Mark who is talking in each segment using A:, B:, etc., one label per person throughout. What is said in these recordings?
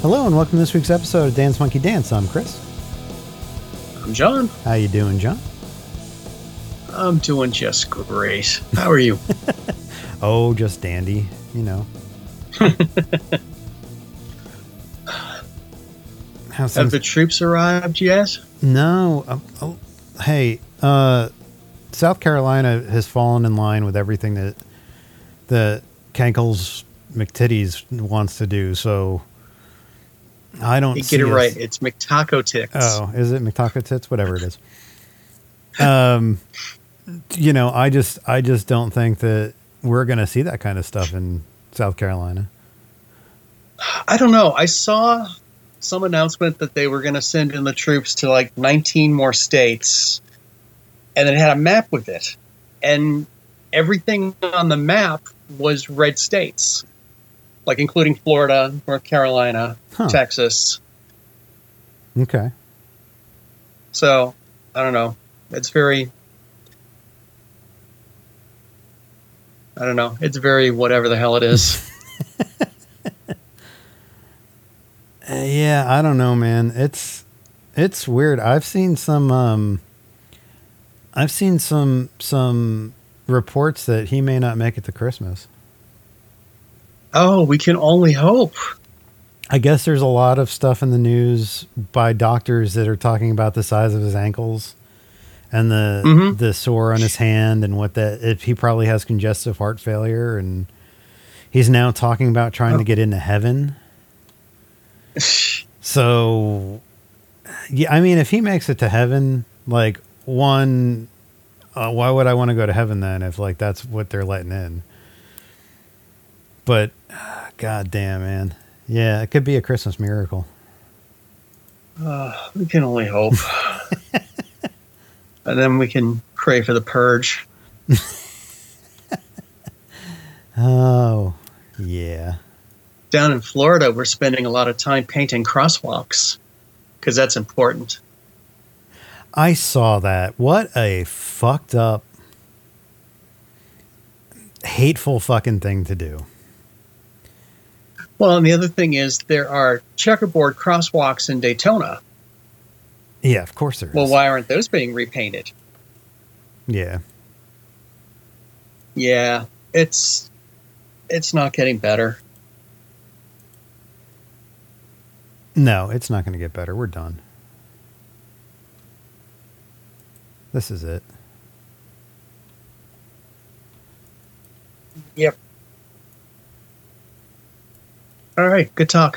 A: Hello and welcome to this week's episode of Dance Monkey Dance. I'm Chris.
B: I'm John.
A: How you doing, John?
B: I'm doing just great. How are you?
A: Oh, just dandy, you know.
B: Have the troops arrived yet?
A: No. Hey, South Carolina has fallen in line with everything that Kankles McTitties wants to do, so I don't
B: You get it right. It's McTaco Tits.
A: Oh, is it McTaco Tits? Whatever it is. You know, I just don't think that we're going to see that kind of stuff in South Carolina.
B: I don't know. I saw some announcement that they were going to send in the troops to like 19 more states, and it had a map with it. And everything on the map was red states, like including Florida, North Carolina, Texas.
A: Okay.
B: So, I don't know. It's very... I don't know. It's very whatever the hell it is.
A: Yeah, I don't know, man. It's weird. I've seen some reports that he may not make it to Christmas.
B: Oh, we can only hope.
A: I guess there's a lot of stuff in the news by doctors that are talking about the size of his ankles and the sore on his hand and if he probably has congestive heart failure, and he's now talking about trying to get into heaven. So, yeah, I mean, if he makes it to heaven, like why would I want to go to heaven then if like that's what they're letting in? But God damn, man. Yeah, it could be a Christmas miracle.
B: We can only hope. And then we can pray for the purge.
A: Oh, yeah.
B: Down in Florida, we're spending a lot of time painting crosswalks because that's important.
A: I saw that. What a fucked up, hateful fucking thing to do.
B: Well, and the other thing is there are checkerboard crosswalks in Daytona.
A: Yeah, of course there is.
B: Well, why aren't those being repainted?
A: Yeah.
B: Yeah, it's not getting better.
A: No, it's not going to get better. We're done. This is it.
B: Yep. All right, good talk.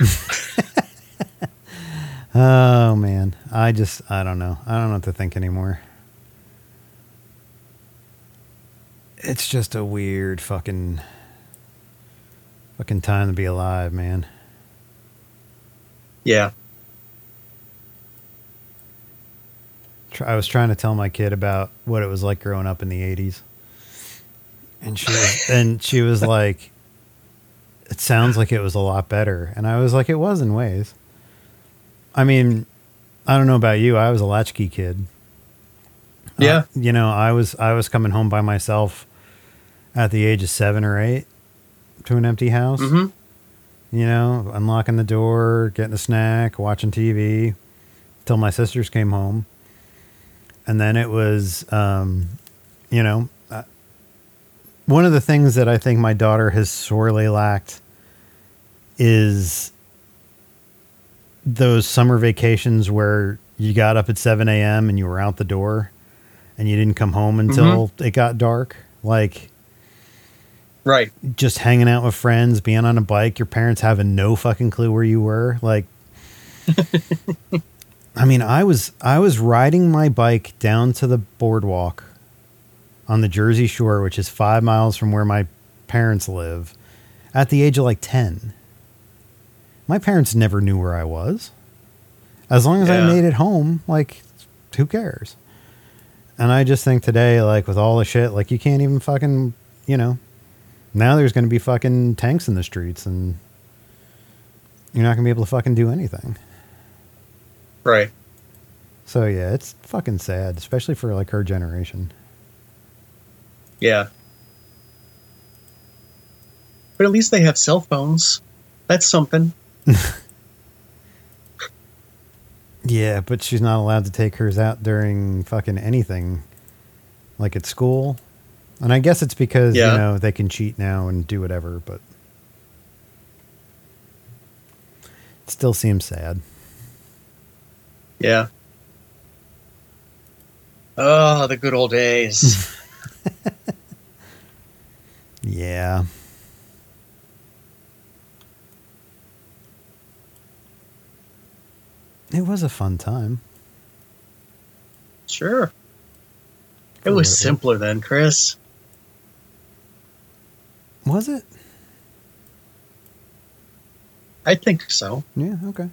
A: Oh, man. I don't know. I don't know what to think anymore. It's just a weird fucking time to be alive, man.
B: Yeah.
A: I was trying to tell my kid about what it was like growing up in the 80s. And she was like, it sounds like it was a lot better. And I was like, it was in ways. I mean, I don't know about you. I was a latchkey kid.
B: Yeah.
A: You know, I was coming home by myself at the age of 7 or 8 to an empty house.
B: Mm-hmm.
A: You know, unlocking the door, getting a snack, watching TV till my sisters came home. And then it was, you know, one of the things that I think my daughter has sorely lacked is those summer vacations where you got up at 7 a.m. and you were out the door and you didn't come home until it got dark. Like,
B: right.
A: Just hanging out with friends, being on a bike, your parents having no fucking clue where you were. Like, I mean, I was riding my bike down to the boardwalk on the Jersey Shore, which is 5 miles from where my parents live, at the age of like 10. My parents never knew where I was. As long as I made it home, like, who cares? And I just think today, like, with all the shit, like, you can't even fucking, you know, now there's going to be fucking tanks in the streets and you're not going to be able to fucking do anything.
B: Right.
A: So, yeah, it's fucking sad, especially for, like, her generation.
B: Yeah. But at least they have cell phones. That's something.
A: Yeah, but she's not allowed to take hers out during fucking anything, like at school. And I guess it's because,
B: Yeah.
A: they can cheat now and do whatever, but it still seems sad.
B: Yeah. Oh, the good old days.
A: Yeah. It was a fun time.
B: Sure. It
A: For what
B: was
A: it was.
B: simpler then, Chris.
A: Was it?
B: I think so.
A: Yeah, okay.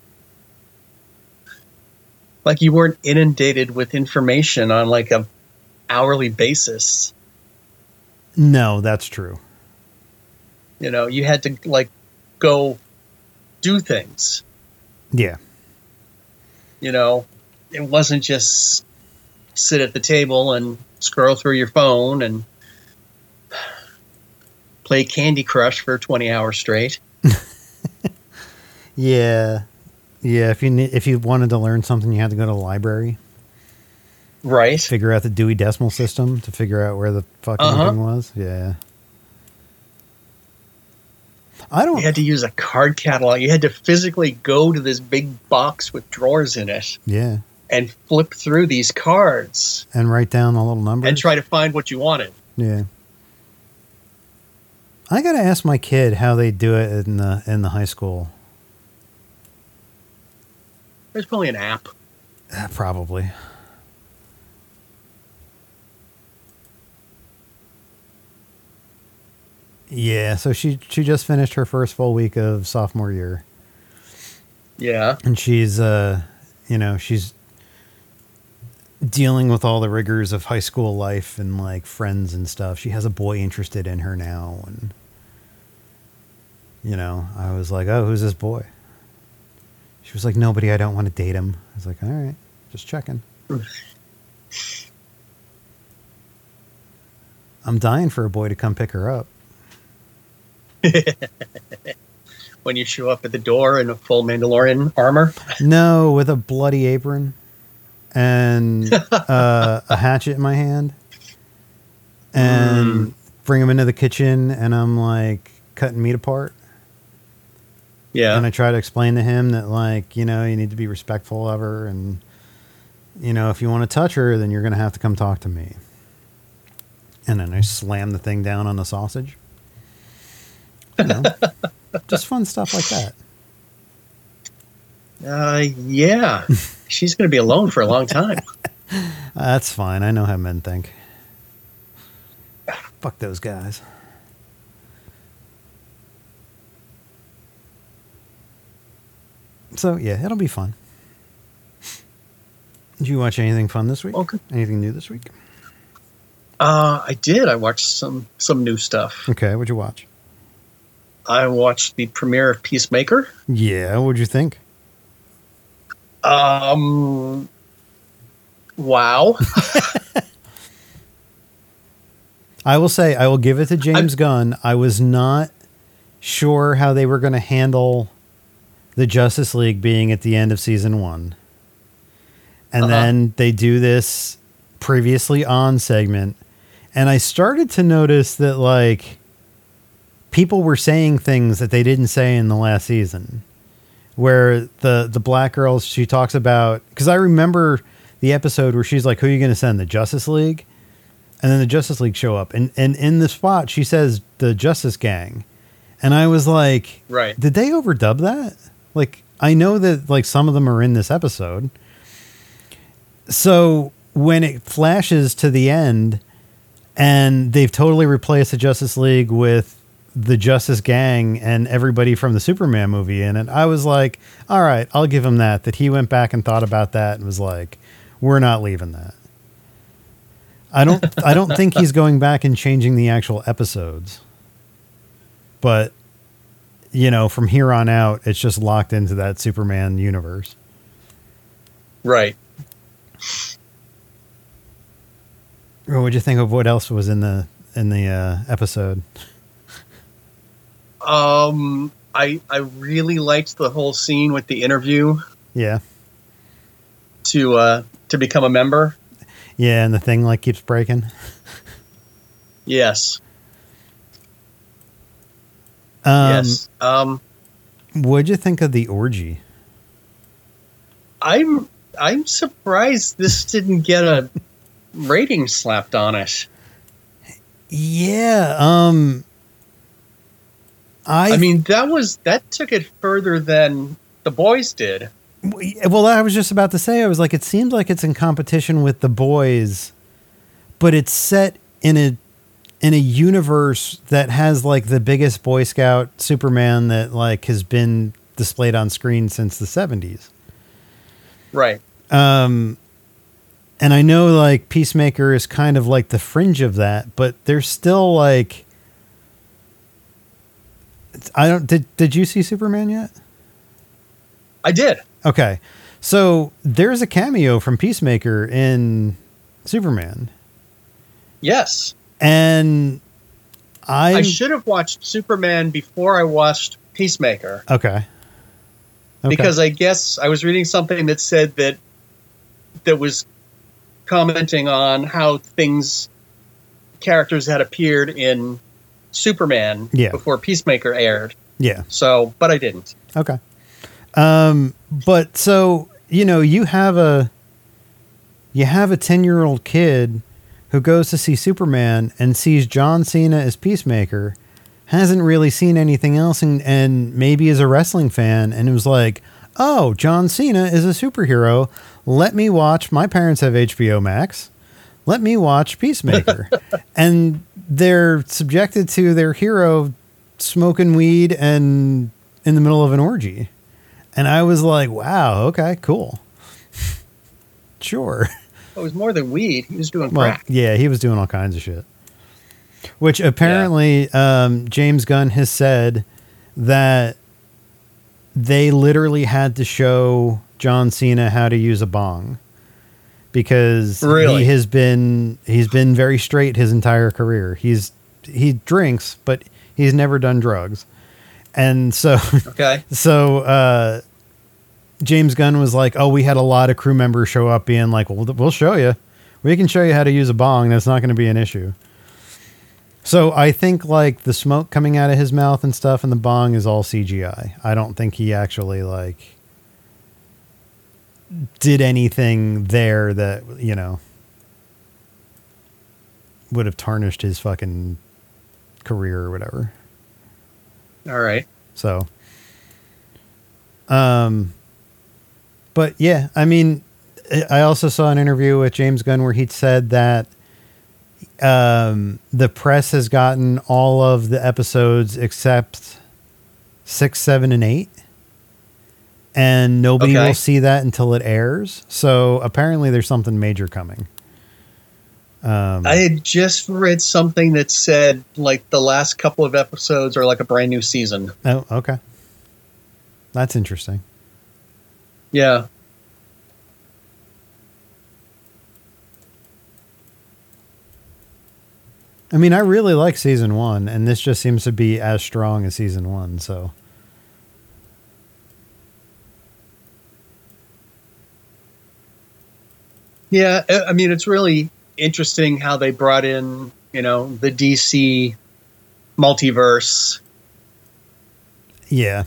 B: Like you weren't inundated with information on like a hourly basis.
A: No, that's true.
B: You had to like go do things.
A: Yeah.
B: It wasn't just sit at the table and scroll through your phone and play Candy Crush for 20 hours straight.
A: Yeah. Yeah, if you wanted to learn something, you had to go to the library,
B: Right.
A: figure out the Dewey Decimal System to figure out where the fucking thing was. Yeah. I
B: You
A: don't.
B: had to use a card catalog. You had to physically go to this big box with drawers in it
A: Yeah.
B: and flip through these cards
A: And write down the little numbers.
B: and try to find what you wanted.
A: Yeah. I gotta ask my kid how they do it in the high school.
B: There's probably an app.
A: Probably. Yeah, so she just finished her first full week of sophomore year.
B: Yeah.
A: And she's she's dealing with all the rigors of high school life and like friends and stuff. She has a boy interested in her now, and I was like, "Oh, who's this boy?" She was like, "Nobody, I don't want to date him." I was like, "All right, just checking." I'm dying for a boy to come pick her up.
B: When you show up at the door in a full Mandalorian armor.
A: No, with a bloody apron and a hatchet in my hand, and bring him into the kitchen, and I'm like cutting meat apart.
B: Yeah.
A: And I try to explain to him that, like, you need to be respectful of her, and if you want to touch her, then you're going to have to come talk to me. And then I slam the thing down on the sausage. Just fun stuff like that.
B: Yeah. She's going to be alone for a long time.
A: That's fine. I know how men think. Fuck those guys. So, yeah, it'll be fun. Did you watch anything fun this week?
B: Okay.
A: Anything new this week?
B: I did. I watched some new stuff.
A: Okay, what'd you watch?
B: I watched the premiere of Peacemaker.
A: Yeah, what'd you think?
B: Wow.
A: I will say, I will give it to James Gunn. I was not sure how they were going to handle the Justice League being at the end of season 1. And then they do this previously on segment. And I started to notice that, like, people were saying things that they didn't say in the last season. Where the black girl, she talks about, because I remember the episode where she's like, "Who are you going to send? The Justice League?" And then the Justice League show up, and in the spot she says the Justice Gang, and I was like,
B: Right.
A: Did they overdub that? Like, I know that like some of them are in this episode. So when it flashes to the end, and they've totally replaced the Justice League with the Justice Gang and everybody from the Superman movie in it, I was like, all right, I'll give him that he went back and thought about that and was like, we're not leaving that. I don't think he's going back and changing the actual episodes, but from here on out, it's just locked into that Superman universe.
B: Right.
A: What'd you think of what else was in the episode?
B: I really liked the whole scene with the interview.
A: Yeah.
B: to become a member.
A: Yeah, and the thing like keeps breaking.
B: Yes.
A: Yes.
B: Yes.
A: What'd you think of the orgy?
B: I'm surprised this didn't get a rating slapped on it.
A: Yeah.
B: I mean, that took it further than The Boys did.
A: Well, I was just about to say, I was like, it seems like it's in competition with The Boys, but it's set in a universe that has like the biggest Boy Scout Superman that like has been displayed on screen since the 70s.
B: Right.
A: And I know like Peacemaker is kind of like the fringe of that, but there's still like, did you see Superman yet?
B: I did.
A: Okay. So there's a cameo from Peacemaker in Superman.
B: Yes.
A: And I
B: should have watched Superman before I watched Peacemaker.
A: Okay.
B: Because I guess I was reading something that said that was commenting on how characters had appeared in Superman before Peacemaker aired.
A: Yeah.
B: So, but I didn't.
A: Okay. But so, you have a 10-year-old kid who goes to see Superman and sees John Cena as Peacemaker, hasn't really seen anything else, and maybe is a wrestling fan, and it was like, oh, John Cena is a superhero. Let me watch. My parents have HBO Max. Let me watch Peacemaker. And they're subjected to their hero smoking weed and in the middle of an orgy. And I was like, wow, okay, cool. Sure.
B: It was more than weed. He was doing crack.
A: Yeah, he was doing all kinds of shit. Which apparently James Gunn has said that they literally had to show John Cena how to use a bong because he's been very straight his entire career. He drinks, but he's never done drugs. And so James Gunn was like, oh, we had a lot of crew members show up being like, well, we'll show you. We can show you how to use a bong. That's not going to be an issue. So I think like the smoke coming out of his mouth and stuff and the bong is all CGI. I don't think he actually like did anything there that, would have tarnished his fucking career or whatever.
B: All right.
A: So, but yeah, I mean, I also saw an interview with James Gunn where he said that the press has gotten all of the episodes except 6, 7, and 8. And nobody will see that until it airs. So apparently there's something major coming.
B: I had just read something that said like the last couple of episodes are like a brand new season.
A: Oh, okay. That's interesting.
B: Yeah.
A: I mean, I really like season 1, and this just seems to be as strong as season 1, so.
B: Yeah, I mean, it's really interesting how they brought in, the DC multiverse.
A: Yeah.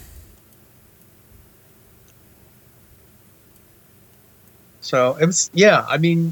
B: So it was, I mean,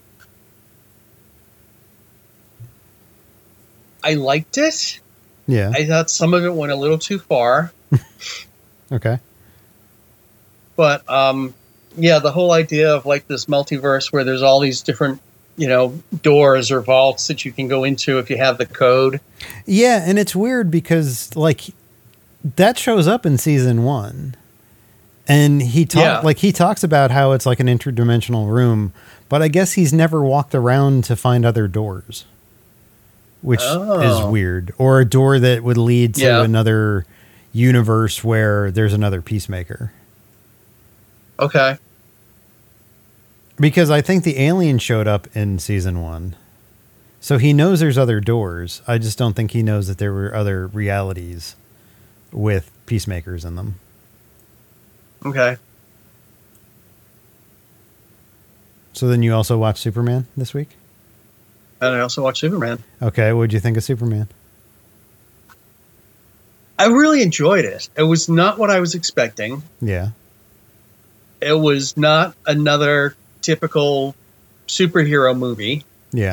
B: I liked it.
A: Yeah.
B: I thought some of it went a little too far.
A: Okay.
B: But, the whole idea of like this multiverse where there's all these different, doors or vaults that you can go into if you have the code.
A: Yeah. And it's weird because like that shows up in season 1 and he talks about how it's like an interdimensional room, but I guess he's never walked around to find other doors, which is weird, or a door that would lead to another universe where there's another Peacemaker.
B: Okay.
A: Because I think the alien showed up in season 1. So he knows there's other doors. I just don't think he knows that there were other realities with Peacemakers in them.
B: Okay.
A: So then you also watched Superman this week?
B: And I also watched Superman.
A: Okay, what'd you think of Superman?
B: I really enjoyed it. It was not what I was expecting.
A: Yeah.
B: It was not another typical superhero movie.
A: Yeah.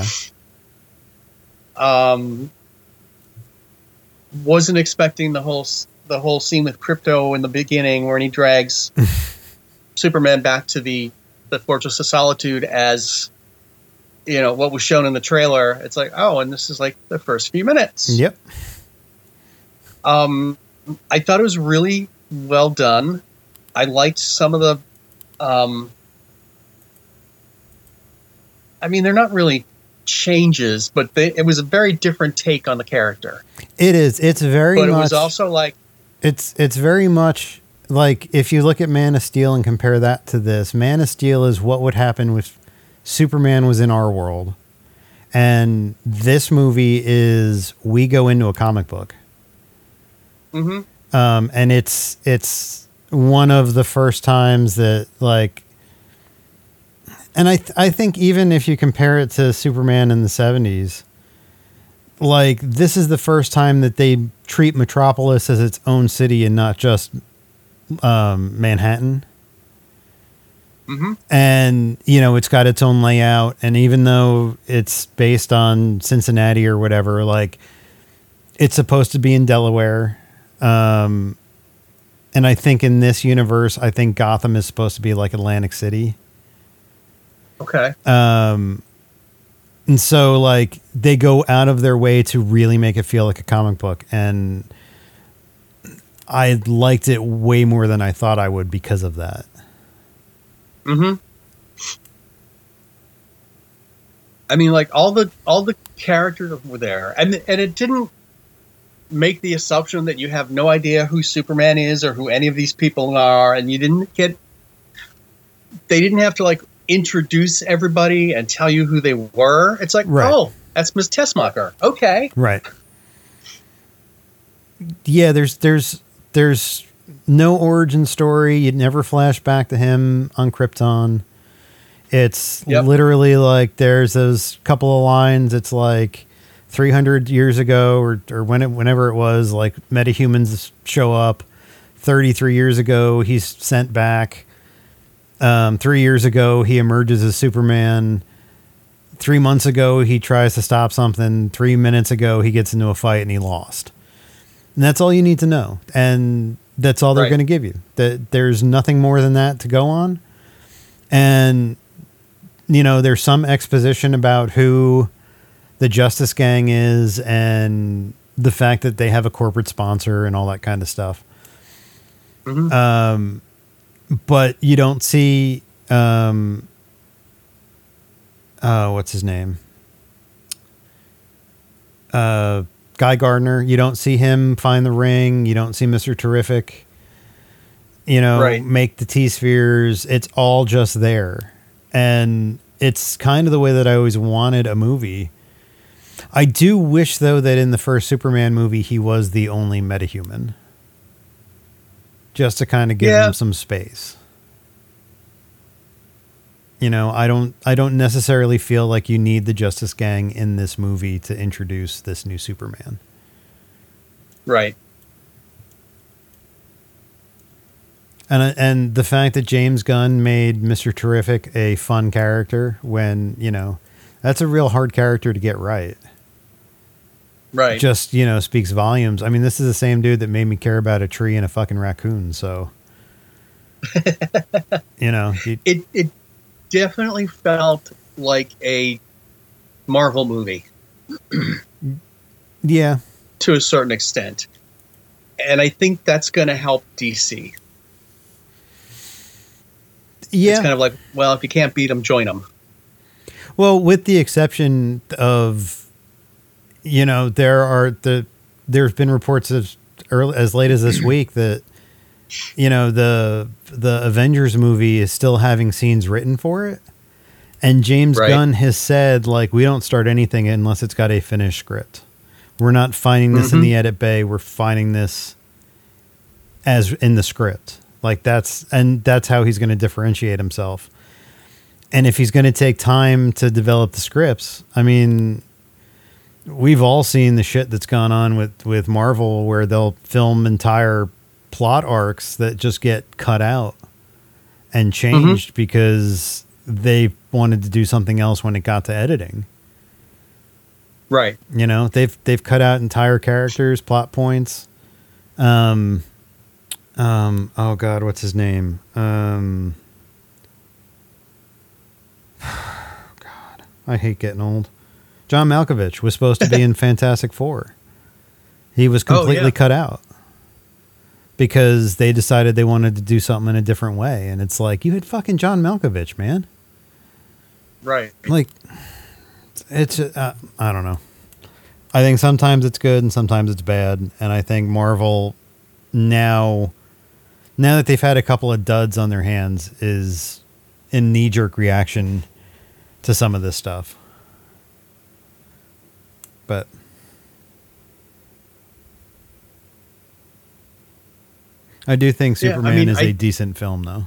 B: Wasn't expecting the whole scene with Krypto in the beginning, where he drags Superman back to the Fortress of Solitude as, you know, what was shown in the trailer. It's like, oh, and this is like the first few minutes.
A: Yep.
B: I thought it was really well done. I liked some of the. I mean, they're not really changes, but it was a very different take on the character.
A: It is. It's very
B: But it
A: much.
B: was also like.
A: It's very much like if you look at Man of Steel and compare that to this, Man of Steel is what would happen if Superman was in our world. And this movie is we go into a comic book.
B: Mm-hmm.
A: And it's one of the first times that like, and I think even if you compare it to Superman in the 70s, like this is the first time that they treat Metropolis as its own city and not just Manhattan.
B: Mm-hmm.
A: And, you know, it's got its own layout. And even though it's based on Cincinnati or whatever, like it's supposed to be in Delaware. And I think in this universe, I think Gotham is supposed to be like Atlantic City.
B: Okay.
A: And so like they go out of their way to really make it feel like a comic book. And I liked it way more than I thought I would because of that.
B: Mm-hmm. I mean, like all the characters were there, and it didn't make the assumption that you have no idea who Superman is or who any of these people are, and they didn't have to like introduce everybody and tell you who they were. It's like,
A: right.
B: Oh, that's Ms. Tessmacher. Okay.
A: Right. Yeah, there's no origin story. You'd never flash back to him on Krypton. It's literally like there's those couple of lines. It's like 300 years ago or whenever it was, like metahumans show up. 33 years ago, he's sent back. 3 years ago, he emerges as Superman. 3 months ago, he tries to stop something. 3 minutes ago, he gets into a fight and he lost. And that's all you need to know. And that's all they're going to give you. There's nothing more than that to go on. And, you know, there's some exposition about who the Justice Gang is and the fact that they have a corporate sponsor and all that kind of stuff.
B: Mm-hmm.
A: But you don't see, what's his name? Guy Gardner. You don't see him find the ring. You don't see Mr. Terrific, make the T-spheres. It's all just there. And it's kind of the way that I always wanted a movie. I do wish, though, that in the first Superman movie, he was the only metahuman. Just to kind of give him some space. You know, I don't necessarily feel like you need the Justice Gang in this movie to introduce this new Superman.
B: Right.
A: And the fact that James Gunn made Mr. Terrific a fun character when, that's a real hard character to get right.
B: Right.
A: Just, speaks volumes. I mean, this is the same dude that made me care about a tree and a fucking raccoon. So,
B: it definitely felt like a Marvel movie.
A: Yeah.
B: To a certain extent. And I think that's going to help DC.
A: Yeah.
B: It's kind of like, well, if you can't beat them, join them.
A: Well, with the exception of, there's been reports as late as this week that, the Avengers movie is still having scenes written for it. And James Gunn has said, like, we don't start anything unless it's got a finished script. We're not finding this in the edit bay. We're finding this as in the script. Like that's how he's going to differentiate himself. And if he's going to take time to develop the scripts, I mean, we've all seen the shit that's gone on with Marvel where they'll film entire plot arcs that just get cut out and changed because they wanted to do something else when it got to editing.
B: Right.
A: You know, they've cut out entire characters, plot points. Oh God, what's his name? God, I hate getting old. John Malkovich was supposed to be in Fantastic Four. He was completely cut out because they decided they wanted to do something in a different way. And it's like, you had fucking John Malkovich, man.
B: Right.
A: Like, it's, I don't know. I think sometimes it's good and sometimes it's bad. And I think Marvel now that they've had a couple of duds on their hands is in knee-jerk reaction to some of this stuff. But I do think Superman is a decent film, though.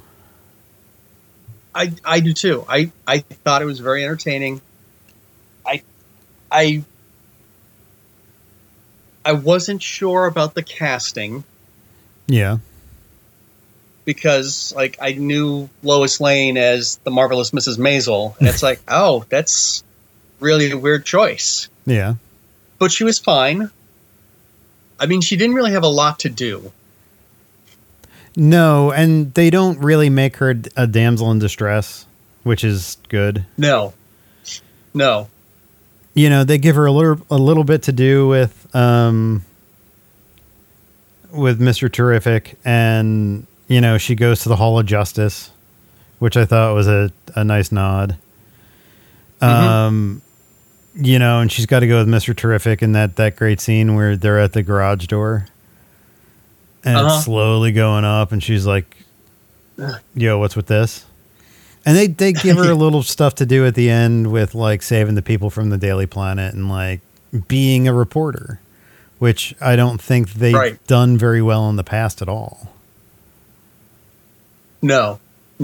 B: I do too. I thought it was very entertaining. I wasn't sure about the casting.
A: Yeah.
B: Because like I knew Lois Lane as the marvelous Mrs. Maisel, and it's like, oh, that's really a weird choice.
A: Yeah.
B: But she was fine. I mean, she didn't really have a lot to do.
A: No, and they don't really make her a damsel in distress, which is good.
B: No.
A: You know, they give her a little bit to do with Mr. Terrific, and you know, she goes to the Hall of Justice, which I thought was a nice nod. You know, and she's got to go with Mr. Terrific in that great scene where they're at the garage door and it's slowly going up and she's like, yo, what's with this? And they give her a little stuff to do at the end with like saving the people from the Daily Planet and like being a reporter, which I don't think they've done very well in the past at all.
B: No.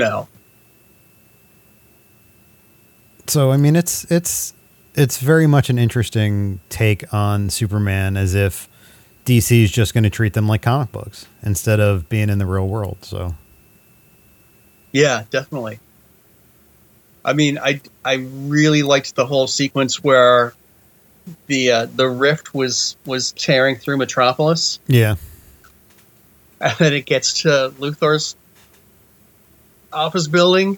A: So, I mean, it's very much an interesting take on Superman, as if DC is just going to treat them like comic books instead of being in the real world. So,
B: yeah, definitely. I mean, I really liked the whole sequence where the rift was tearing through Metropolis.
A: Yeah,
B: and then it gets to Luthor's office building.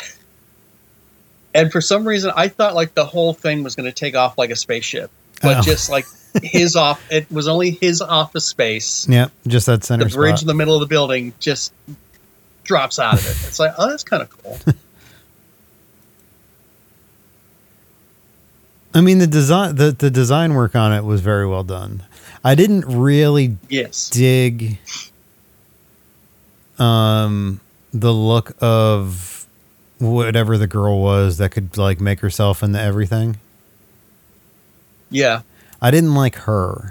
B: And for some reason, I thought like the whole thing was going to take off like a spaceship, but just like it was only his office space.
A: Yeah, just that center
B: The bridge
A: spot.
B: in the middle of the building just drops out of it. It's like, oh, that's kind of cool.
A: I mean, the design work on it was very well done. I didn't really dig the look of whatever the girl was that could like make herself into everything.
B: Yeah.
A: I didn't like her.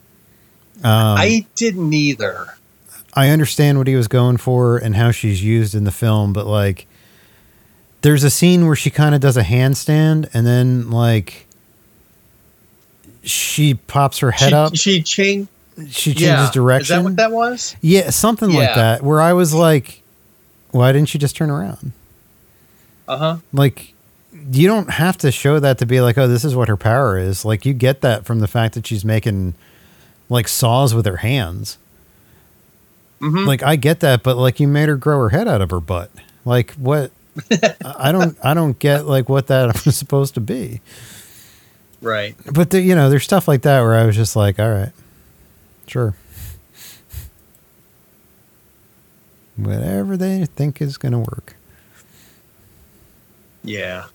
B: I didn't either.
A: I understand what he was going for and how she's used in the film, but like there's a scene where she kind of does a handstand and then like she pops her head up.
B: She changes
A: direction.
B: Is that what that was?
A: Yeah, something like that, where I was like, why didn't she just turn around? Like, you don't have to show that to be like, oh, this is what her power is. Like, you get that from the fact that she's making like saws with her hands. Like, I get that, but like, you made her grow her head out of her butt. Like, what? I don't get like what that was supposed to be.
B: Right.
A: But there's stuff like that where I was just like, all right, sure. Whatever they think is going to work.
B: Yeah.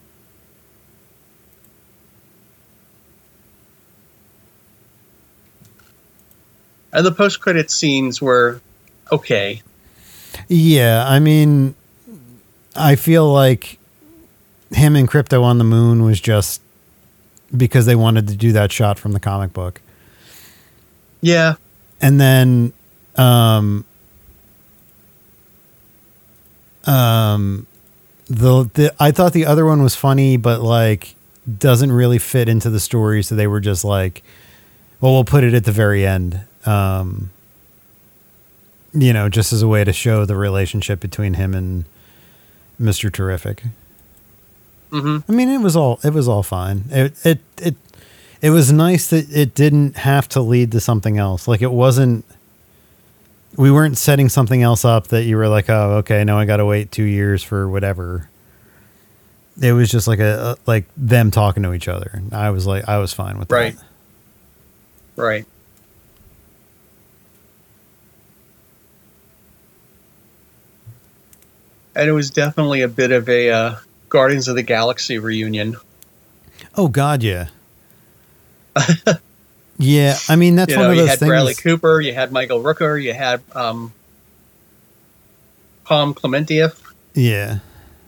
B: And the post-credit scenes were okay.
A: Yeah, I mean, I feel like him and Crypto on the moon was just because they wanted to do that shot from the comic book.
B: Yeah.
A: And then I thought the other one was funny, but like doesn't really fit into the story. So they were just like, well, we'll put it at the very end. Just as a way to show the relationship between him and Mr. Terrific.
B: Mm-hmm.
A: I mean, it was all fine. It was nice that it didn't have to lead to something else. Like we weren't setting something else up that you were like, oh, okay, now I got to wait 2 years for whatever. It was just like like them talking to each other. I was fine with that.
B: Right. And it was definitely a bit of a Guardians of the Galaxy reunion.
A: Oh God, yeah. Yeah, I mean that's one of those
B: you had
A: things.
B: Bradley Cooper, you had Michael Rooker, you had Palm Clementieff,
A: Yeah,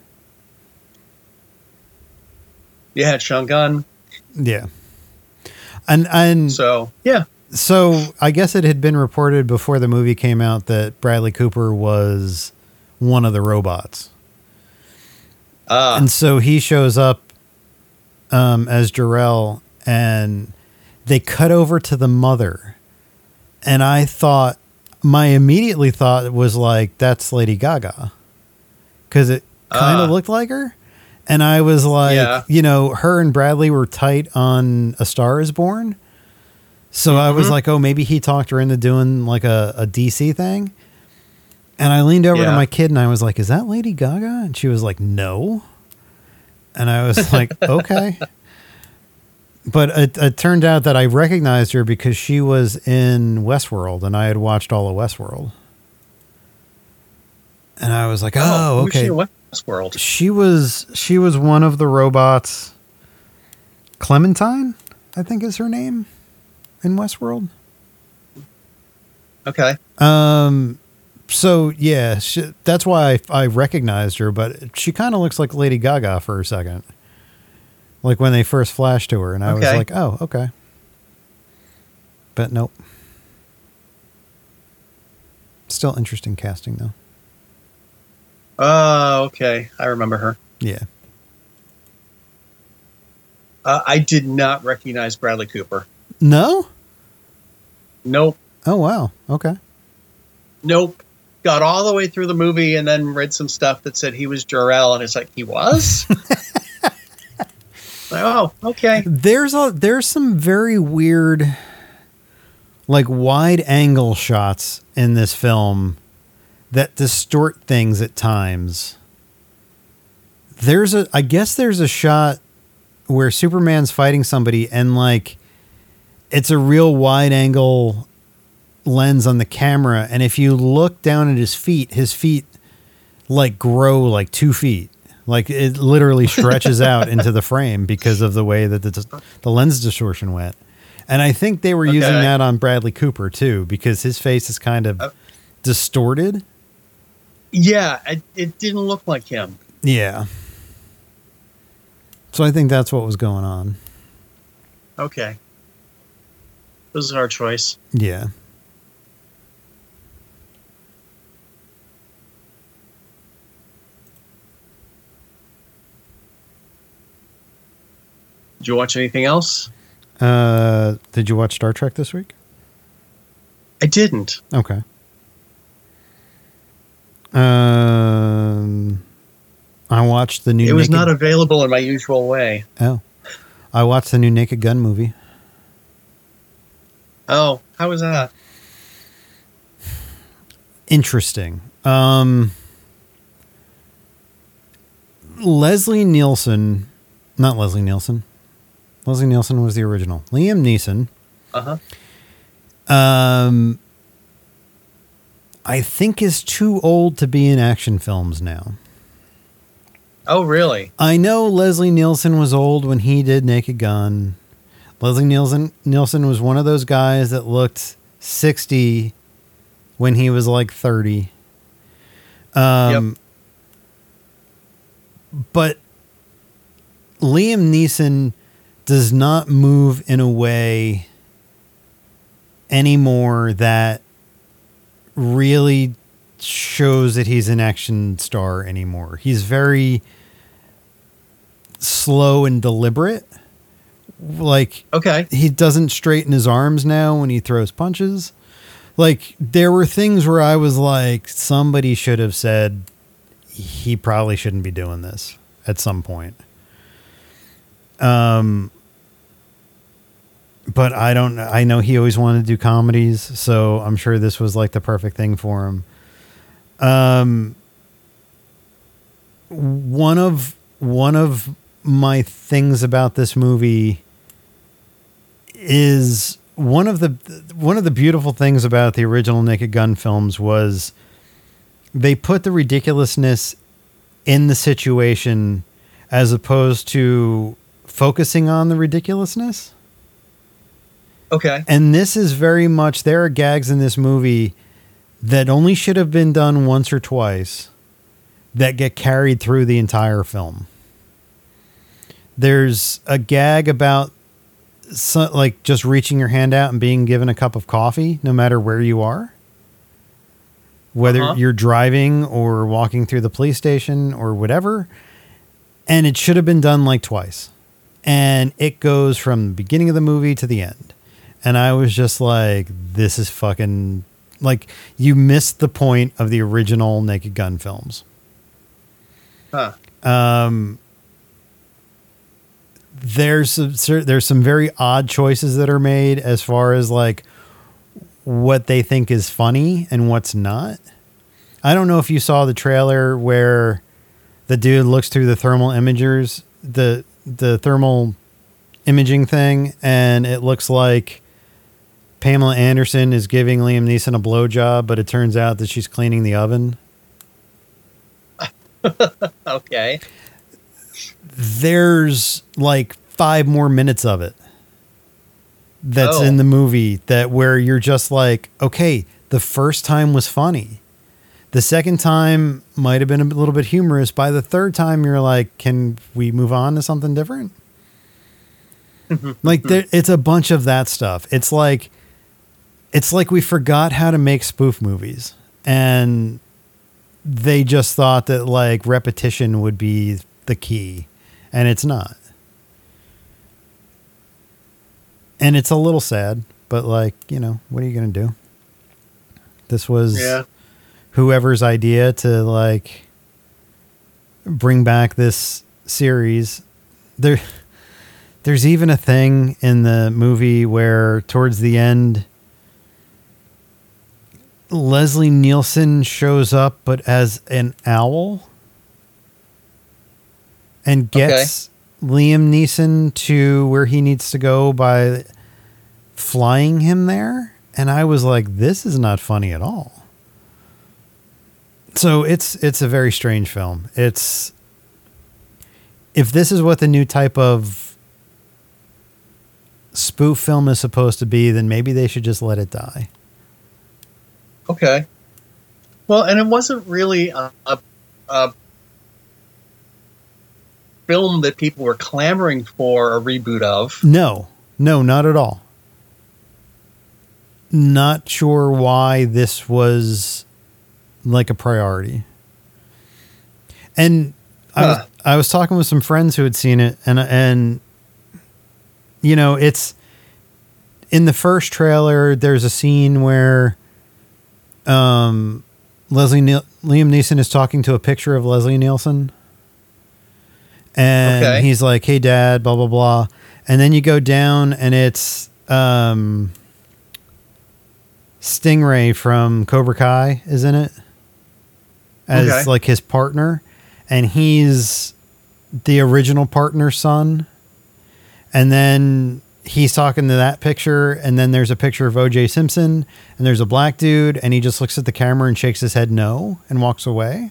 B: you had Sean Gunn.
A: yeah, and
B: So yeah,
A: so I guess it had been reported before the movie came out that Bradley Cooper was one of the robots, and so he shows up as Jor-El, and they cut over to the mother, and my immediately thought was like, that's Lady Gaga, because it kind of looked like her, and I was like, her and Bradley were tight on A Star Is Born, so I was like, oh, maybe he talked her into doing like a DC thing. And I leaned over to my kid and I was like, is that Lady Gaga? And she was like, no. And I was like, okay. But it turned out that I recognized her because she was in Westworld and I had watched all of Westworld. And I was like, oh, okay.
B: Who's she in Westworld?
A: She was one of the robots. Clementine, I think is her name in Westworld.
B: Okay.
A: So yeah, that's why I recognized her, but she kind of looks like Lady Gaga for a second. Like when they first flashed to her, and I was like, oh, okay. But nope. Still interesting casting though.
B: Oh, okay. I remember her.
A: Yeah.
B: I did not recognize Bradley Cooper.
A: No?
B: Nope.
A: Oh, wow. Okay.
B: Nope. Got all the way through the movie and then read some stuff that said he was Jor-El, and it's like, he was? Like, oh, okay.
A: There's some very weird, like wide angle shots in this film that distort things at times. I guess there's a shot where Superman's fighting somebody and like it's a real wide angle lens on the camera, and if you look down at his feet like grow like 2 feet, like it literally stretches out into the frame because of the way that the lens distortion went. And I think they were using that on Bradley Cooper too, because his face is kind of distorted.
B: Yeah, it didn't look like him.
A: Yeah. So I think that's what was going on.
B: Okay. This is our choice.
A: Yeah.
B: Did you watch anything else?
A: Did you watch Star Trek this week?
B: I didn't.
A: Okay. I watched the new...
B: It was not available in my usual way.
A: Oh. I watched the new Naked Gun movie.
B: Oh, how was that?
A: Interesting. Leslie Nielsen... Not Leslie Nielsen. Leslie Nielsen was the original. Liam Neeson.
B: Uh-huh.
A: I think is too old to be in action films now.
B: Oh, really?
A: I know Leslie Nielsen was old when he did Naked Gun. Leslie Nielsen was one of those guys that looked 60 when he was like 30. Yep. But Liam Neeson does not move in a way anymore that really shows that he's an action star anymore. He's very slow and deliberate. Like,
B: Okay.
A: he doesn't straighten his arms now when he throws punches. Like, there were things where I was like, somebody should have said he probably shouldn't be doing this at some point. But I don't, I know he always wanted to do comedies, so I'm sure this was like the perfect thing for him. One of my things about this movie is one of the beautiful things about the original Naked Gun films was they put the ridiculousness in the situation as opposed to focusing on the ridiculousness.
B: Okay.
A: And this is very much, there are gags in this movie that only should have been done once or twice that get carried through the entire film. There's a gag about like just reaching your hand out and being given a cup of coffee, no matter where you are, whether you're driving or walking through the police station or whatever. And it should have been done like twice. And it goes from the beginning of the movie to the end. And I was just like, this is fucking, like, you missed the point of the original Naked Gun films.
B: Huh.
A: There's some very odd choices that are made as far as like what they think is funny and what's not. I don't know if you saw the trailer where the dude looks through the thermal imagers, the thermal imaging thing, and it looks like Pamela Anderson is giving Liam Neeson a blowjob, but it turns out that she's cleaning the oven.
B: Okay.
A: There's like 5 more minutes of it that's in the movie that where you're just like, okay, the first time was funny. The second time might have been a little bit humorous. By the third time, you're like, can we move on to something different? Like it's a bunch of that stuff. It's like we forgot how to make spoof movies, and they just thought that like repetition would be the key, and it's not. And it's a little sad, but like, you know, what are you going to do? This was whoever's idea to like bring back this series. There's even a thing in the movie where towards the end, Leslie Nielsen shows up, but as an owl, and gets Liam Neeson to where he needs to go by flying him there. And I was like, this is not funny at all. So it's a very strange film. If this is what the new type of spoof film is supposed to be, then maybe they should just let it die.
B: Okay. Well, and it wasn't really a film that people were clamoring for a reboot of.
A: No, not at all. Not sure why this was like a priority. And I was talking with some friends who had seen it, and you know, it's in the first trailer. There's a scene where Liam Neeson is talking to a picture of Leslie Nielsen. And he's like, hey, Dad, blah, blah, blah. And then you go down and it's Stingray from Cobra Kai is in it as like his partner. And he's the original partner's son. And then he's talking to that picture. And then there's a picture of O.J. Simpson. And there's a black dude. And he just looks at the camera and shakes his head no and walks away.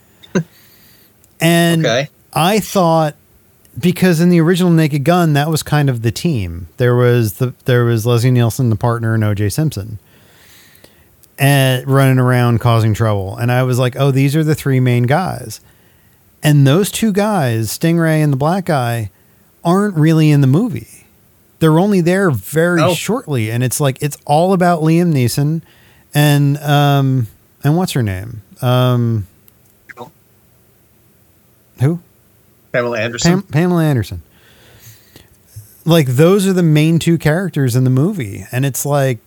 A: And I thought, because in the original Naked Gun, that was kind of the team. There was Leslie Nielsen, the partner, and O.J. Simpson, and running around causing trouble. And I was like, oh, these are the 3 main guys. And those 2 guys, Stingray and the black guy, aren't really in the movie. They're only there very shortly. And it's like, it's all about Liam Neeson and And what's her name? Who?
B: Pamela Anderson.
A: Pamela Anderson. Like, those are the main two characters in the movie. And it's like,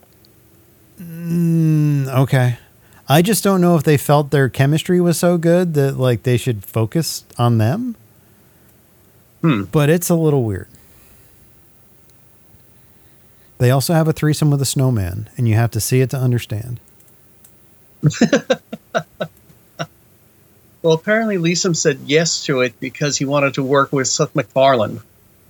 A: okay. I just don't know if they felt their chemistry was so good that, like, they should focus on them. But it's a little weird. They also have a threesome with a snowman, and you have to see it to understand.
B: Well, apparently Leeson said yes to it because he wanted to work with Seth MacFarlane.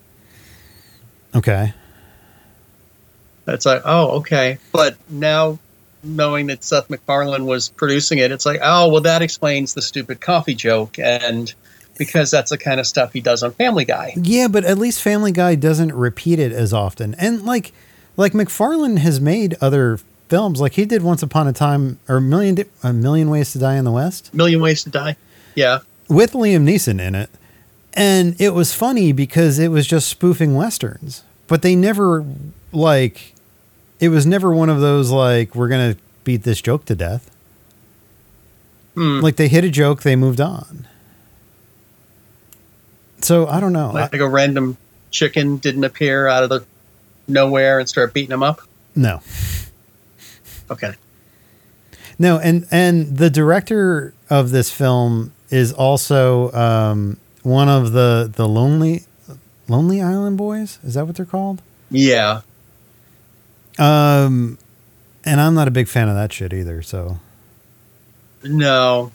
A: Okay.
B: It's like, oh, okay. But now, knowing that Seth MacFarlane was producing it, it's like, oh, well, that explains the stupid coffee joke. And because that's the kind of stuff he does on Family Guy.
A: Yeah, but at least Family Guy doesn't repeat it as often. And like MacFarlane has made other films. Like, he did Once Upon a Time, or A Million Ways to Die in the West.
B: Million Ways to Die. Yeah.
A: With Liam Neeson in it. And it was funny because it was just spoofing Westerns. But they never, like, it was never one of those, like, we're going to beat this joke to death. Like, they hit a joke, they moved on. So, I don't know.
B: Like a random chicken didn't appear out of the nowhere and start beating him up?
A: No.
B: Okay.
A: No, and the director of this film is also one of the Lonely Island Boys. Is that what they're called?
B: Yeah.
A: And I'm not a big fan of that shit either. So.
B: No.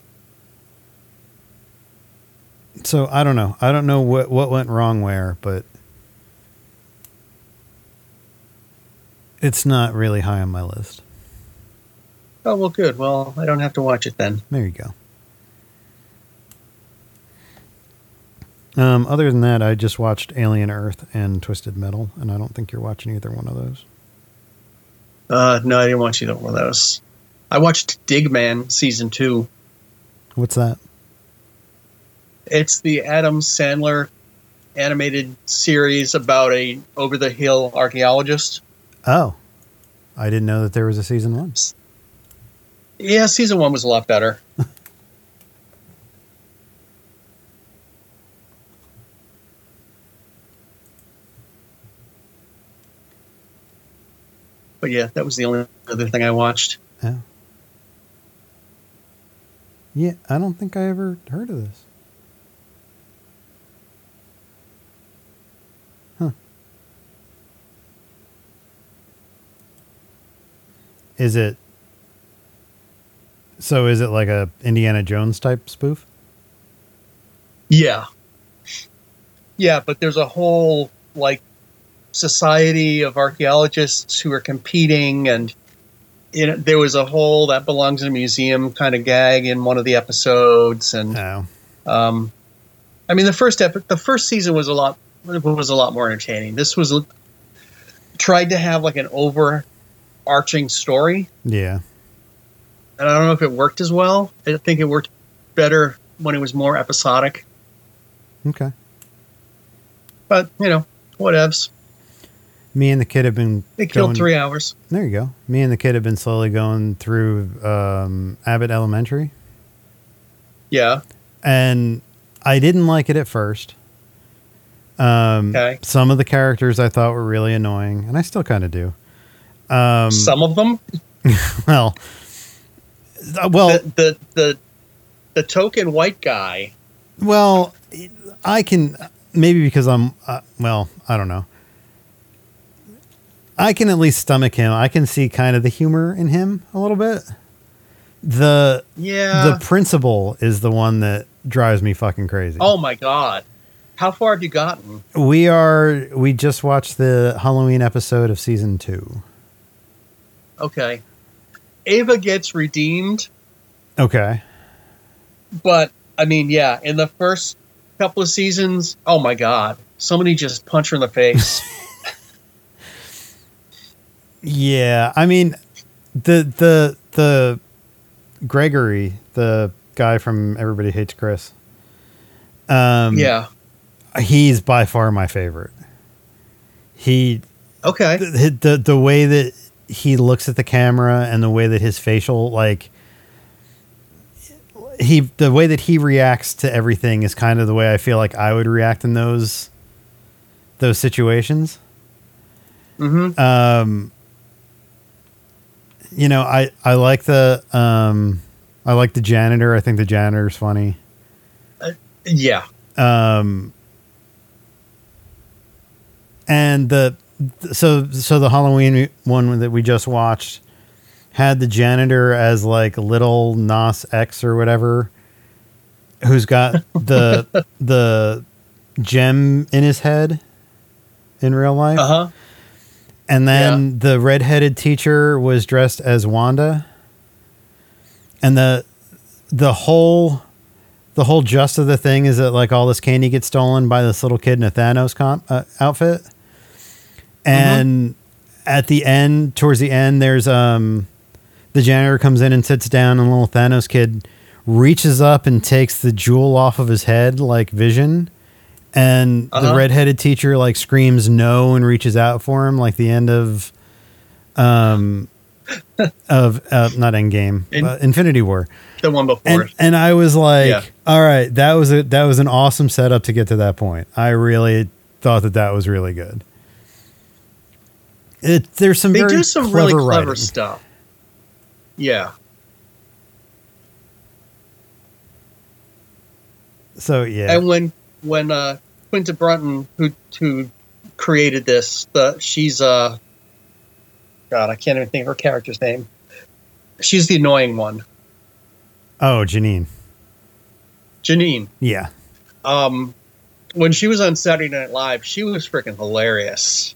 A: So I don't know. I don't know what went wrong where, but it's not really high on my list.
B: Oh, well, good. Well, I don't have to watch it then.
A: There you go. Other than that, I just watched Alien Earth and Twisted Metal, and I don't think you're watching either one of those.
B: No, I didn't watch either one of those. I watched Digman Season 2.
A: What's that?
B: It's the Adam Sandler animated series about a over-the-hill archaeologist.
A: Oh. I didn't know that there was a season 1.
B: Yeah, Season 1 was a lot better. But yeah, that was the only other thing I watched.
A: Oh. Yeah, I don't think I ever heard of this. Huh. Is it like a Indiana Jones type spoof?
B: Yeah. Yeah, but there's a whole, like, society of archaeologists who are competing, and there was a whole that belongs in a museum kind of gag in one of the episodes. And I mean, the first season was a lot more entertaining. This was tried to have like an overarching story.
A: Yeah.
B: And I don't know if it worked as well. I think it worked better when it was more episodic.
A: Okay.
B: But, whatevs.
A: Me and the kid have been...
B: They killed 3 hours.
A: There you go. Me and the kid have been slowly going through Abbott Elementary.
B: Yeah.
A: And I didn't like it at first.
B: Okay.
A: Some of the characters I thought were really annoying, and I still kind of do.
B: Some of them?
A: Well...
B: The token white guy.
A: Well, I can... Maybe because I'm... I don't know. I can at least stomach him. I can see kind of the humor in him a little bit. The principal is the one that drives me fucking crazy.
B: Oh my God. How far have you gotten?
A: We just watched the Halloween episode of season 2.
B: Okay. Ava gets redeemed.
A: Okay.
B: But I mean, yeah, in the first couple of seasons, oh my God, somebody just punch her in the face.
A: Yeah, I mean, the Gregory, the guy from Everybody Hates Chris.
B: Yeah,
A: he's by far my favorite.
B: Okay.
A: The way that he looks at the camera and the way that his facial, like, the way that he reacts to everything is kind of the way I feel like I would react in those situations.
B: Mm-hmm.
A: You know, I like the janitor. I think the janitor's funny.
B: Yeah.
A: And so the Halloween one that we just watched had the janitor as like little Nas X or whatever, who's got the gem in his head in real life.
B: Uh-huh.
A: And then the redheaded teacher was dressed as Wanda. And the whole gist of the thing is that like all this candy gets stolen by this little kid in a Thanos outfit. And at the end, towards the end, there's the janitor comes in and sits down, and the little Thanos kid reaches up and takes the jewel off of his head like Vision. And the redheaded teacher like screams no and reaches out for him, like the end of not Endgame, Infinity War,
B: the one before.
A: And I was like, all right, that was an awesome setup to get to that point. I really thought that was really good. There's some
B: they do some really clever
A: writing.
B: Stuff. Yeah.
A: So yeah,
B: and when Quinta Brunton, who created this, she's God, I can't even think of her character's name. She's the annoying one.
A: Oh, Janine.
B: Yeah. When she was on Saturday Night Live, she was freaking hilarious.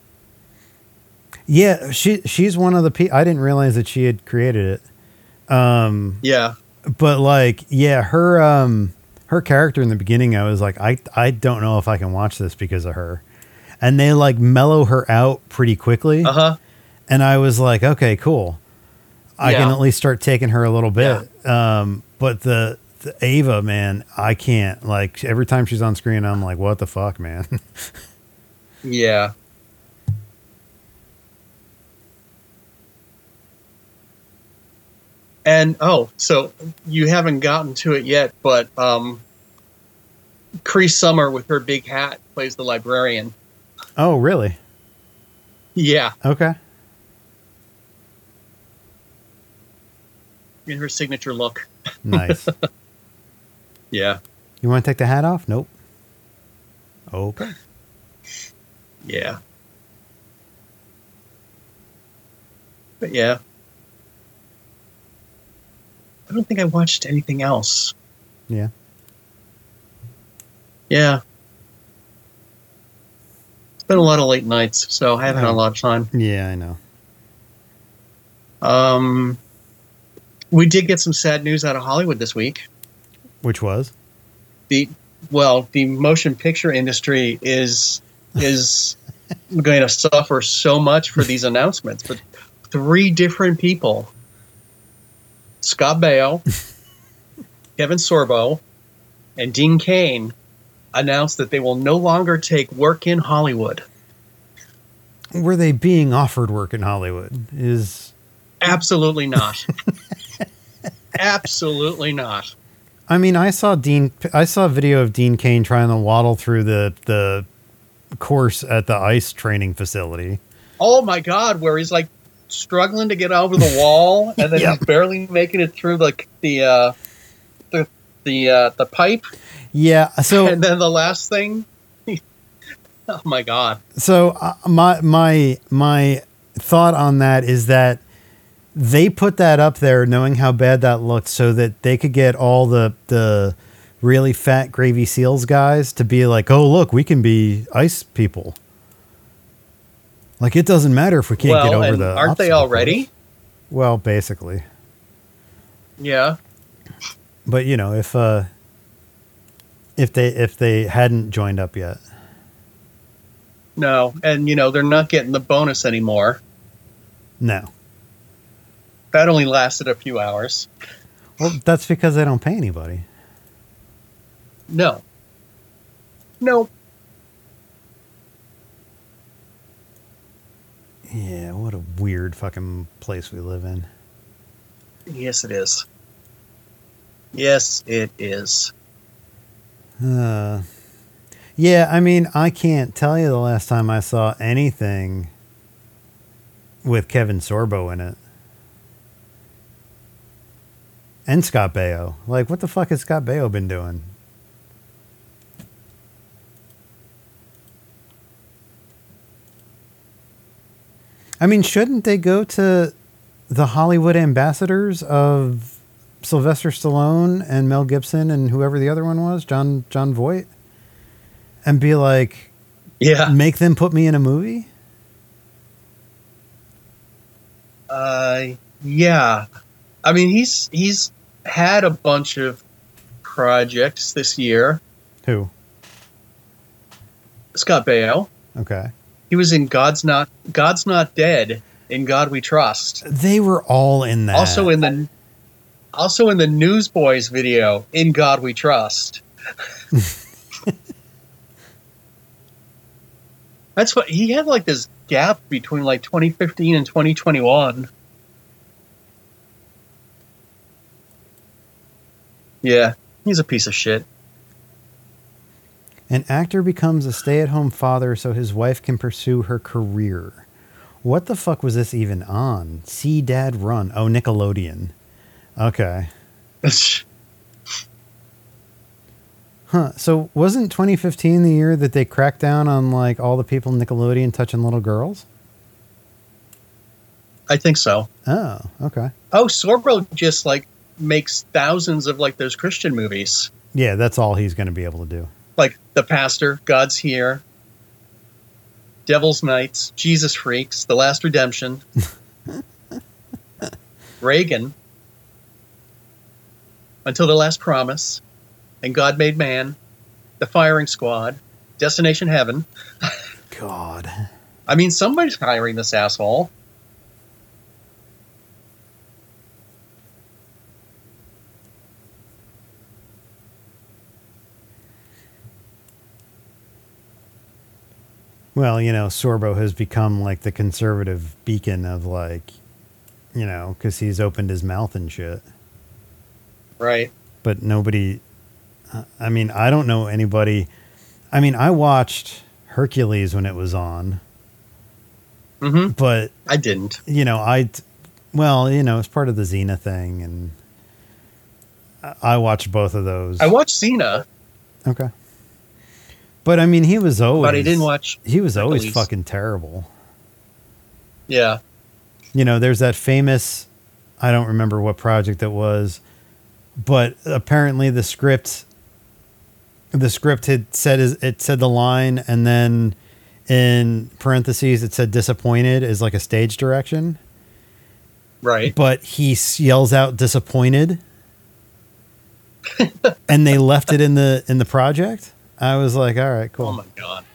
A: Yeah, she's one of the people. I didn't realize that she had created it.
B: Yeah.
A: But like, yeah, her character in the beginning, I was like, I don't know if I can watch this because of her. And they like mellow her out pretty quickly. And I was like, okay, cool. I can at least start taking her a little bit. Yeah. But the Ava, man, I can't. Like every time she's on screen, I'm like, what the fuck, man?
B: Yeah. And so you haven't gotten to it yet, but Cree Summer with her big hat plays the librarian.
A: Oh, really?
B: Yeah.
A: Okay.
B: In her signature look.
A: Nice.
B: Yeah.
A: You want to take the hat off? Nope. Okay.
B: Yeah. But yeah. I don't think I watched anything else.
A: Yeah.
B: Yeah. It's been a lot of late nights, so I haven't had a lot of time.
A: Yeah, I know.
B: We did get some sad news out of Hollywood this week.
A: Which was?
B: The motion picture industry is going to suffer so much for these announcements. But 3 different people, Scott Baio, Kevin Sorbo, and Dean Cain, announced that they will no longer take work in Hollywood.
A: Were they being offered work in Hollywood?
B: Absolutely not. Absolutely not.
A: I mean, I saw a video of Dean Cain trying to waddle through the course at the ice training facility.
B: Oh my God, where he's like struggling to get over the wall, and then he's barely making it through the pipe.
A: Yeah. So
B: and then the last thing. Oh my God.
A: So my thought on that is that they put that up there knowing how bad that looked so that they could get all the really fat gravy seals guys to be like, oh, look, we can be ice people. Like, it doesn't matter if we can't get over the...
B: Aren't they already?
A: Well, basically.
B: Yeah.
A: But, you know, if they hadn't joined up yet.
B: No, and, you know, they're not getting the bonus anymore.
A: No.
B: That only lasted a few hours.
A: Well, that's because they don't pay anybody.
B: No.
A: Yeah, what a weird fucking place we live in.
B: Yes, it is. Yes, it is.
A: Yeah, I mean, I can't tell you the last time I saw anything with Kevin Sorbo in it. And Scott Baio. Like, what the fuck has Scott Baio been doing? I mean, shouldn't they go to the Hollywood ambassadors of Sylvester Stallone and Mel Gibson and whoever the other one was, John Voight, and be like,
B: Yeah.
A: make them put me in a movie?
B: Yeah. I mean, he's had a bunch of projects this year.
A: Who?
B: Scott Baio.
A: Okay.
B: He was in God's Not Dead. In God We Trust.
A: They were all in that.
B: Also in the Newsboys video, In God We Trust. That's what he had, like this gap between like 2015 and 2021. Yeah, he's a piece of shit.
A: An actor becomes a stay-at-home father so his wife can pursue her career. What the fuck was this even on? See Dad Run. Oh, Nickelodeon. Okay. Huh. So wasn't 2015 the year that they cracked down on like all the people in Nickelodeon touching little girls?
B: I think so.
A: Oh, okay.
B: Oh, Sorbo just like makes thousands of like those Christian movies.
A: Yeah, that's all he's going to be able to do.
B: Like The Pastor, God's Here, Devil's Nights, Jesus Freaks, The Last Redemption, Reagan, Until the Last Promise, and God Made Man, The Firing Squad, Destination Heaven.
A: God.
B: I mean, somebody's hiring this asshole.
A: Well, you know, Sorbo has become like the conservative beacon of like, you know, because he's opened his mouth and shit.
B: Right.
A: But nobody, I mean, I don't know anybody. I mean, I watched Hercules when it was on.
B: Mm-hmm.
A: But
B: I didn't.
A: You know, well, you know, it's part of the Xena thing. And I watched both of those.
B: I watched Xena.
A: Okay. But I mean, he was always.
B: But I didn't watch.
A: He was always
B: Hercules.
A: fucking terrible.
B: Yeah.
A: You know, there's that famous. I don't remember what project it was, but apparently the script had said the line, and then in parentheses it said disappointed as like a stage direction.
B: Right.
A: But he yells out disappointed, and they left it in the project. I was like, all right, cool.
B: Oh my God.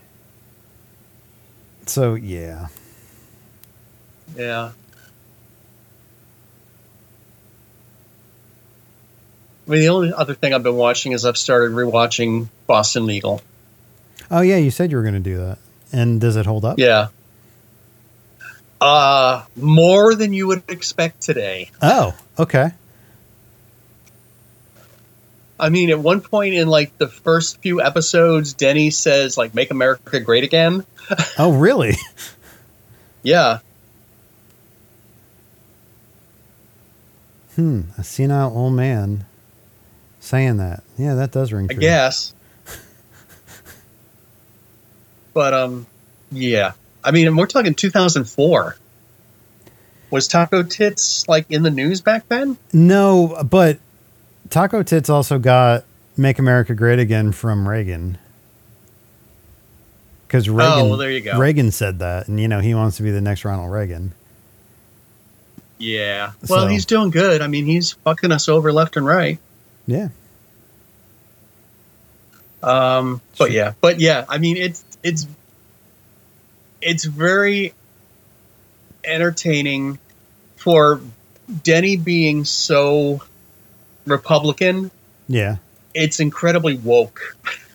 A: So, yeah.
B: Yeah. I mean, the only other thing I've been watching is I've started rewatching Boston Legal.
A: Oh, yeah, you said you were going to do that. And does it hold up?
B: Yeah. More than you would expect today.
A: Oh, okay.
B: I mean, at one point in like the first few episodes, Denny says like "Make America Great Again."
A: Oh, really?
B: Yeah.
A: A senile old man saying that. Yeah, that does ring
B: I
A: true.
B: guess. But yeah. I mean, we're talking 2004. Was Taco Tits like in the news back then?
A: No, but Taco Tits also got "Make America Great Again" from Reagan. Because Reagan,
B: Oh, well, there you go.
A: Reagan said that, and you know he wants to be the next Ronald Reagan.
B: Yeah. Well,
A: So-
B: he's doing good. I mean, he's fucking us over left and right.
A: Yeah.
B: But yeah. I mean, it's very entertaining for Denny being so Republican.
A: Yeah.
B: It's incredibly woke.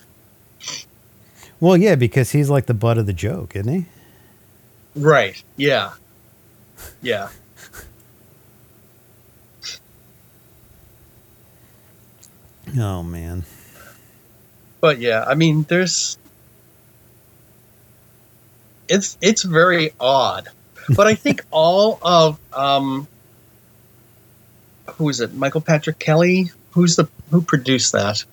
A: Well, yeah, because he's like the butt of the joke, isn't he?
B: Right. Yeah. Yeah.
A: Oh man.
B: But yeah, I mean, it's very odd. But I think all of who is it? Michael Patrick Kelly? Who produced that?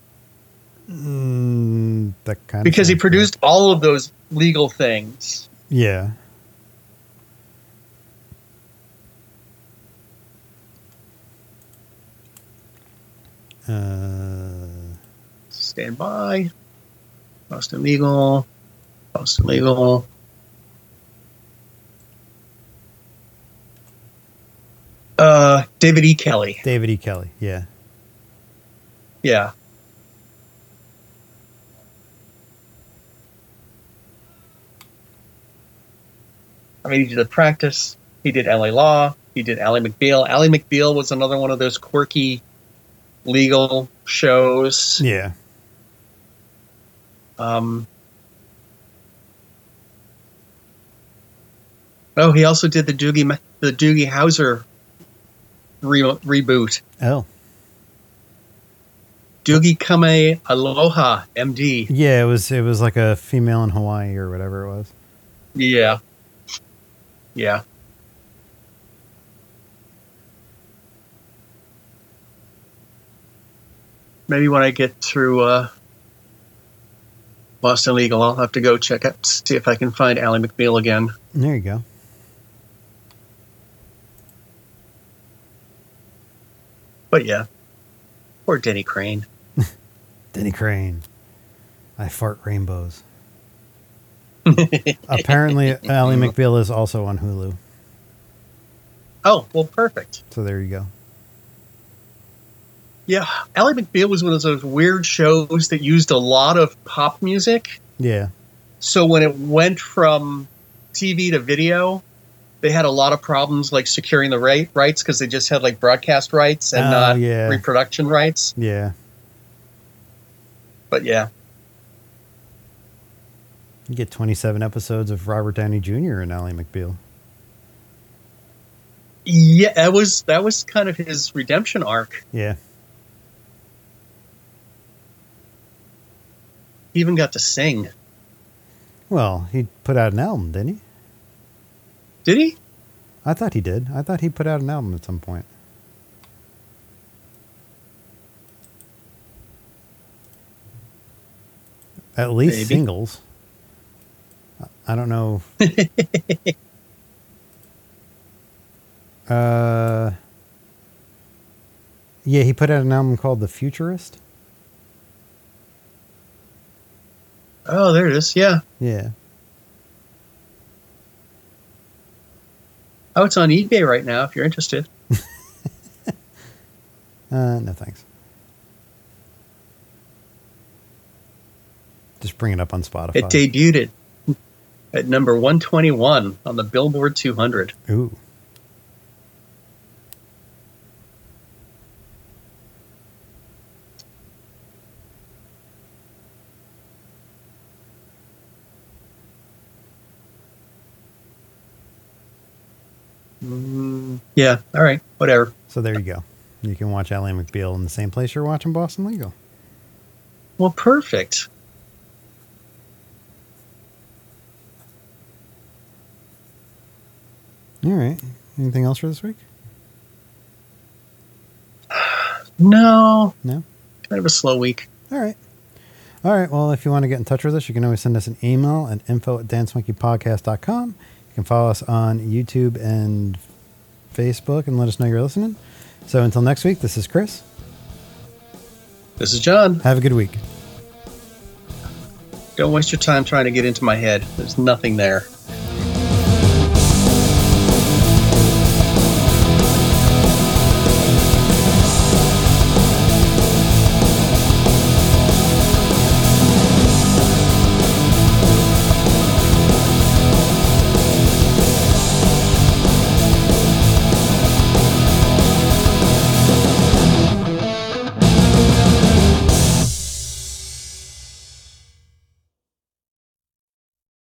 A: That kind
B: because
A: of
B: he produced all of those legal things.
A: Yeah.
B: Stand by. Boston Legal. Boston Legal. David E. Kelly.
A: David E. Kelly, yeah.
B: Yeah. I mean, he did The Practice. He did L.A. Law. He did Ally McBeal. Ally McBeal was another one of those quirky legal shows.
A: Yeah.
B: Oh, he also did the Doogie Howser reboot.
A: Oh.
B: Doogie Kame Aloha, MD.
A: Yeah, it was like a female in Hawaii or whatever it was.
B: Yeah. Yeah. Maybe when I get through Boston Legal, I'll have to go see if I can find Ally McBeal again.
A: There you go.
B: But yeah. Poor Denny Crane.
A: Denny Crane. I fart rainbows. Apparently, Ally McBeal is also on Hulu.
B: Oh, well, perfect.
A: So there you go.
B: Yeah, Ally McBeal was one of those weird shows that used a lot of pop music.
A: Yeah.
B: So when it went from TV to video, they had a lot of problems like securing the rights because they just had like broadcast rights and not reproduction rights.
A: Yeah.
B: But yeah.
A: You get 27 episodes of Robert Downey Jr. and Ally McBeal.
B: Yeah, that was kind of his redemption arc.
A: Yeah.
B: He even got to sing.
A: Well, he put out an album, didn't he?
B: Did he?
A: I thought he did. I thought he put out an album at some point. At least
B: Maybe.
A: Singles. I don't know. Yeah, he put out an album called The Futurist.
B: Oh, there it is. Yeah.
A: Yeah.
B: Oh, it's on eBay right now if you're interested.
A: No thanks. Just bring it up on Spotify.
B: It debuted at number 121 on the Billboard 200.
A: Ooh.
B: Yeah, all right, whatever.
A: So there you go. You can watch Ally McBeal in the same place you're watching Boston Legal.
B: Well, perfect.
A: All right. Anything else for this week?
B: No.
A: No?
B: Kind of a slow week.
A: All right. All right. Well, if you want to get in touch with us, you can always send us an email at info@dancemikeypodcast.com. You can follow us on YouTube and Facebook and let us know you're listening. So until next week, this is Chris.
B: This is John.
A: Have a good week.
B: Don't waste your time trying to get into my head. There's nothing there.